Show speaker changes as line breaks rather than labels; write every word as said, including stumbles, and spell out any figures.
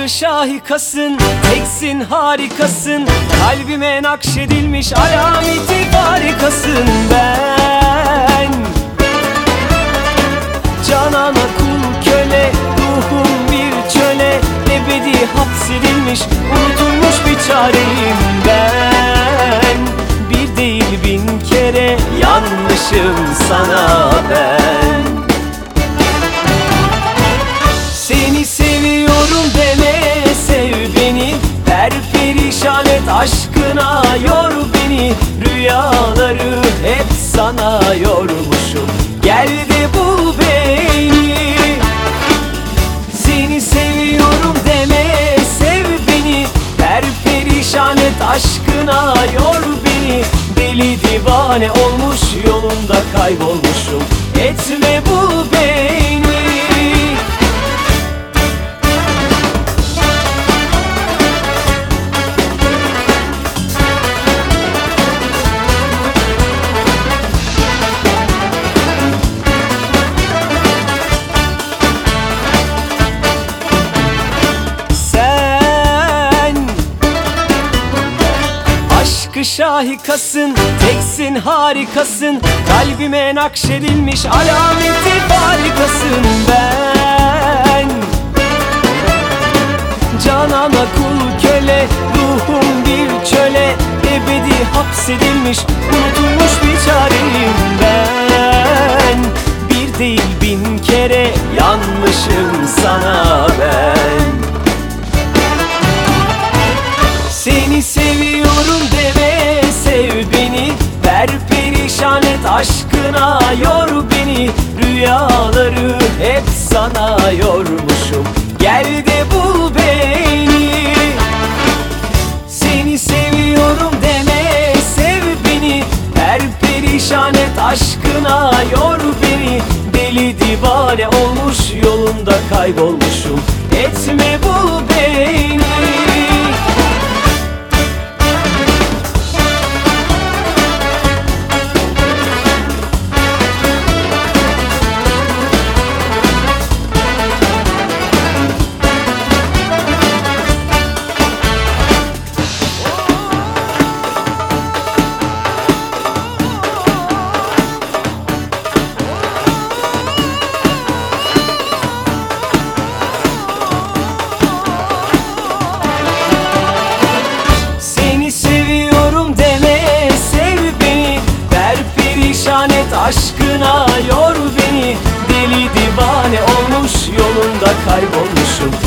Aşkı şahikasın, teksin harikasın, kalbime nakşedilmiş alameti farikasın. Ben canana kul köle, ruhum bir çöle, ebedi hapsedilmiş unutulmuş bir çareyim ben. Bir değil bin kere yanmışım sana ben. Seni seviyorum deme, sev beni, perperişan et aşkına, yor beni. Rüyaları hep sana yormuşum, gel de bul beni. Seni seviyorum deme, sev beni, perperişan et aşkına, yor beni. Deli divane olmuş yolunda kaybolmuşum, etme bul beni. Aşkı şahikasın, teksin harikasın, kalbime nakşedilmiş alameti farikasın. Ben canana kul köle, ruhum bir çöle, ebedi hapsedilmiş unutulmuş bir çareyim ben. Bir değil bin kere yanmışım sana ben. Seni seviyorum deme, sev beni, perperişan et aşkına, yor beni. Rüyaları hep sana yormuşum, gel de bul beni. Seni seviyorum deme, sev beni, perperişan et aşkına, yor beni. Deli divane olmuş yolunda kaybolmuşum, etme bul beni. Aşkına yor beni, deli divane olmuş yolunda kaybolmuşum,